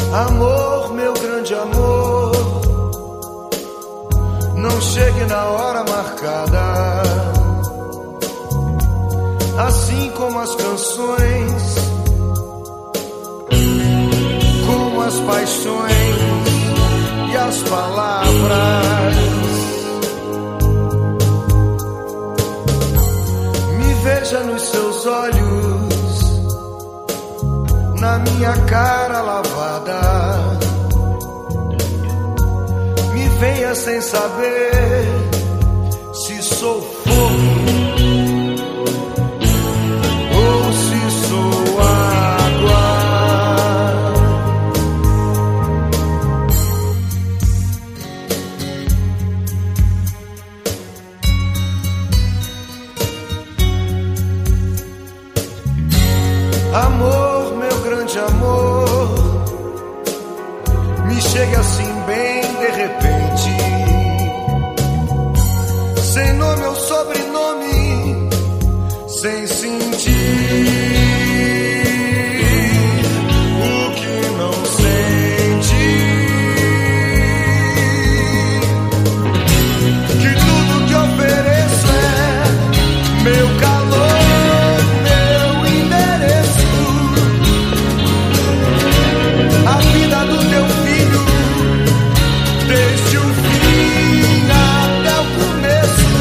Amor, meu grande amor, não chegue na hora marcada. Assim como as canções, como as paixões e as palavras. Me veja nos seus olhos, na minha cara lavada. Me venha sem saber se sou fogo ou se sou água. Amor, meu grande amor, me chega assim bem de repente, sem nome ou sobrenome, sem sentir o que não sente. Que tudo que ofereço é meu calor, meu endereço, a vida do teu filho, desde o fim até o começo.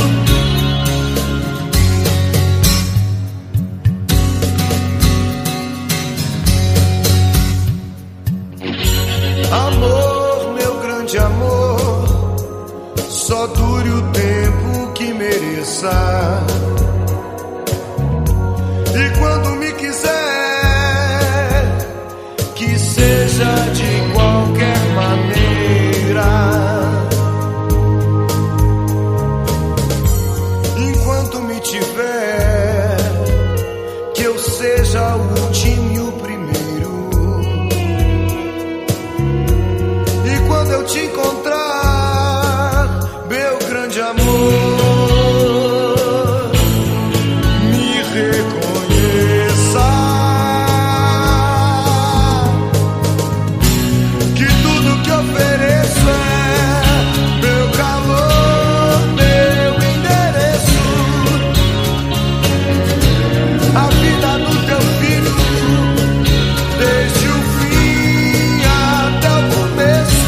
Amor, meu grande amor, só dure o tempo que mereça. E quando me quiser, que seja de qualquer maneira. Enquanto me tiver, que eu seja o último e o primeiro. E quando eu te encontrar, meu grande amor, me reconheça. Que tudo que ofereço é meu calor, meu endereço, a vida do teu filho, desde o fim até o começo.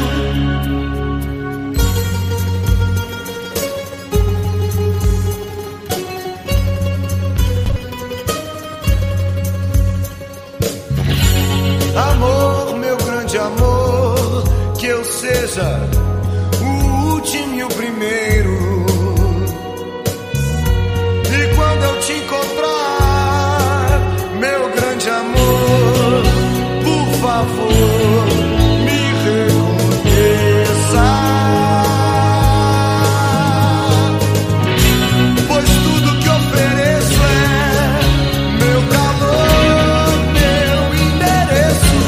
Amor, meu grande amor, que eu seja o último e o primeiro. E quando eu te encontrar, meu grande amor, por favor, me reconheça. Pois tudo que ofereço é meu calor, meu endereço,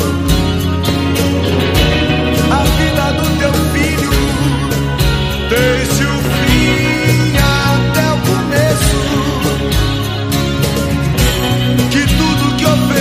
a vida do teu filho, desde o fim até o começo. Que tudo que ofereço